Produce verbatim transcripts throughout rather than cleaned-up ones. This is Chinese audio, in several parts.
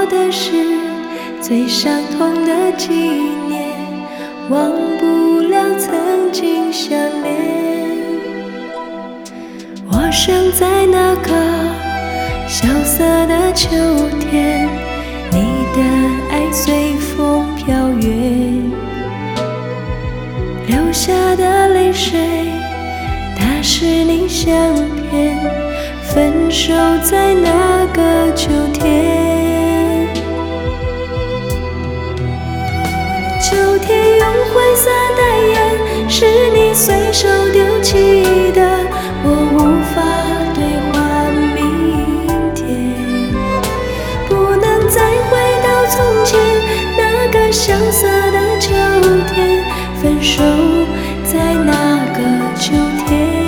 的是最伤痛的纪念，忘不了曾经相恋。我想在那个萧瑟的秋天，你的爱随风飘远，流下的泪水它是你相片，分手在那个秋天。秋天用灰色的眼，是你随手丢弃的，我无法兑换明天，不能再回到从前那个萧瑟的秋天，分手在那个秋天。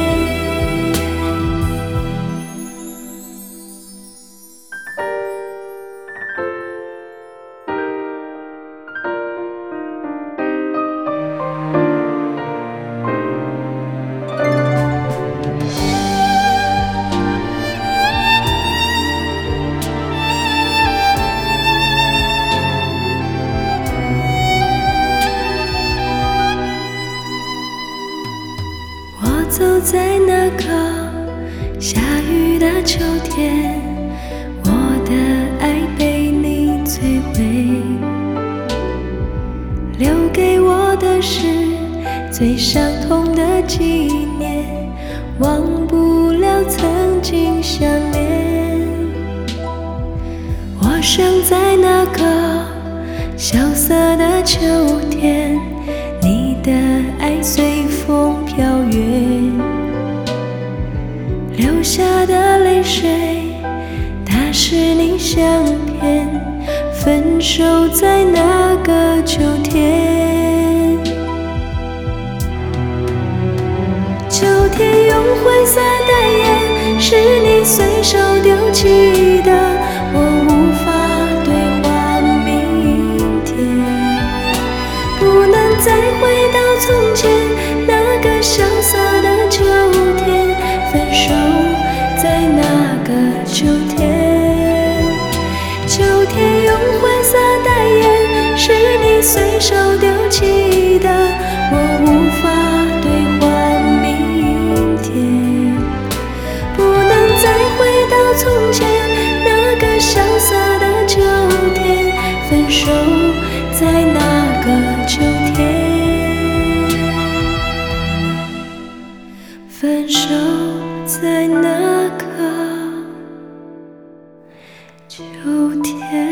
走在那个下雨的秋天，我的爱被你摧毁，留给我的是最伤痛的纪念，忘不了曾经相恋。我想在那个萧瑟的秋天，你的爱随风飘远，流下的泪水它是你相片，分手在那个秋天。秋天用灰色的眼，是你随手丢弃的，我无法兑换明天，不能再回到从前那个萧瑟的秋天，分手在那个秋天。秋天用灰色的眼，是你随手丢弃的，我无法兑换明天，不能再回到从前那个萧瑟的秋天，分手在那个秋天，分手在那个秋天。